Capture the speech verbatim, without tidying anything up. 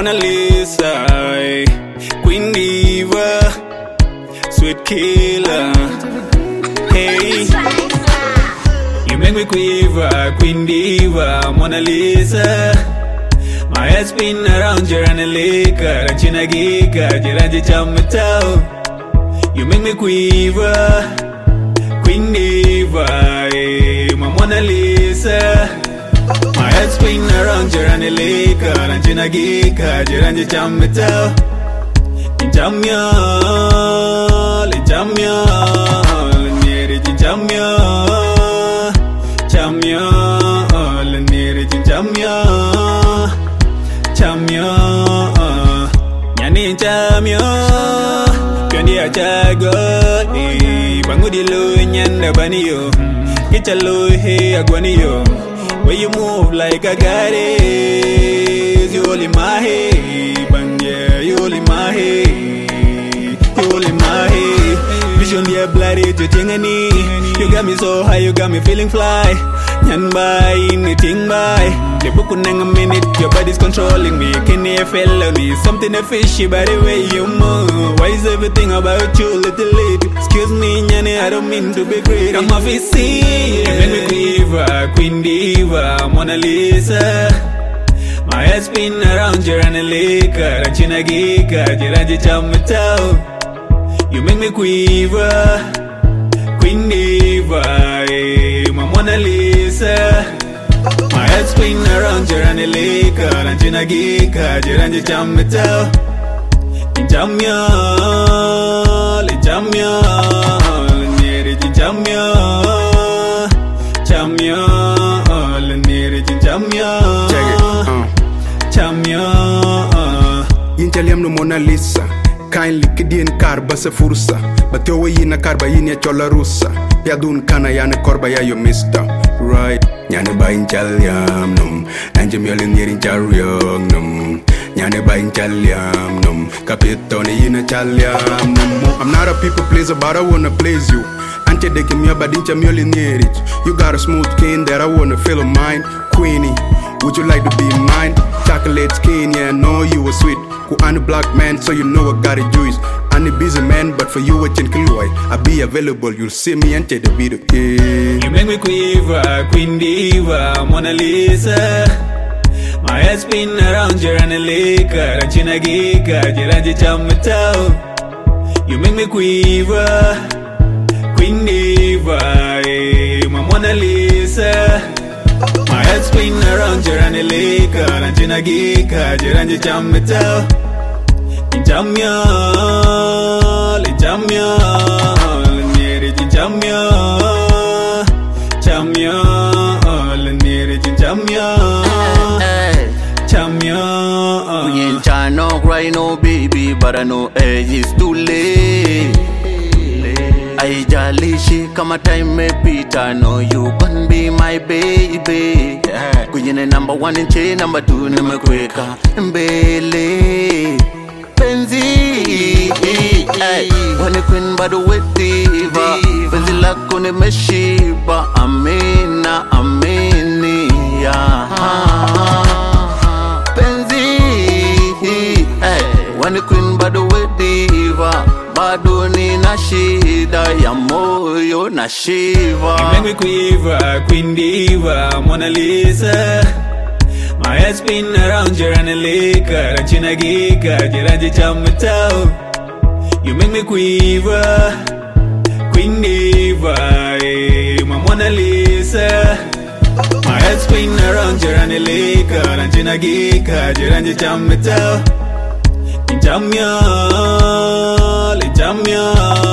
Mona Lisa, Queen Diva, sweet killer. Hey, you make me quiver, Queen Diva, Mona Lisa. My head spin around you and a liquor, China Giga, Jiraji Chamatao. You make me quiver, Queen Diva, my Mona Lisa. My head spin around you and a liquor, and China Giga, Jiraji Chamatao. In Jamyal, in Jamyal, near it in Jamyal, Jamyal, near it in Jamyal. Chamyo, nyani chamyo, piondi achago, bangudi lo nyanda baniyo, kicha lo he agwaniyo. Where you move like a goddess, you all in my head, bangya, you all in my head, you all in my head. Vision yeah bloody to tingani, you got me so high, you got me feeling fly. Nyan by anything by. The book in a minute, your body's controlling me. Can you feel me? Something fishy by the way you move. Why is everything about you little late? Excuse me, Nyani, I don't mean to be great. I'm a V C. You make me quiver, Queen Diva, Mona Lisa. My head spin around you and a liquor, China Giga, Jiraji Chamatao. You make me quiver, Queen Diva, my Mona Lisa. My head spin around you and a liquor, and China Giga, Jiraji Chamatao. In Jamyal, in Jamyal, near it in Jamyal, Jamyal, near it in Jamyal. Check it, uh. Jamyal. Yinchaliam no Mona Lisa. Kindly kidien karba se fursa. Batyo yina karba yinya chola rusa. Yadun kana yana korba ya yo mister. Right. Nyane ba inchaliam num. Anjem yolin yerin charyong num. Nyane ba inchaliam num. Kapitone yina chaliam num. I'm not a people pleaser but I wanna please you. Ante de kimya badincha myolin yerit. You got a smooth skin that I wanna feel of mine. Queenie, would you like to be mine? Chocolate skin, yeah, I know you were sweet. I'm a black man, so you know I got a juice. I'm a busy man, but for you, I can kill. I'll be available, you'll see me and take the video. Yeah. You make me quiver, Queen Diva, Mona Lisa. My head spin around you and a liquor, China Giga, Jiraji Chamatao. You make me quiver, Queen Diva, my Mona Lisa. My head spin around you and a liquor, and China Giga, Jiraji Chamatao. In Jamyal, in Jamyal, near it in Jamyal, Jamyal, near it in Jamyal, Jamyal. We ain't trying no cry no baby, but I know age is too late. Haijalishi kama time mepita, no you gon' be my baby. Kwenye number one nche number two nimekweka mbele penzi. Wani queen bado we diva, penzi lako nimeshiba. Amina, amini ya penzi. Wani queen bado we diva, bado nina shida ya moyo na shiva. You make me quiver, Queen Diva, Mona Lisa. My head spin around you and a liquor, China Giga, Jiraji Chamatao. You make me quiver, Queen Diva, my Mona Lisa. My head spin around you and a liquor, and China Giga, Jiraji Chamatao. In Jamyal, in Jamyal.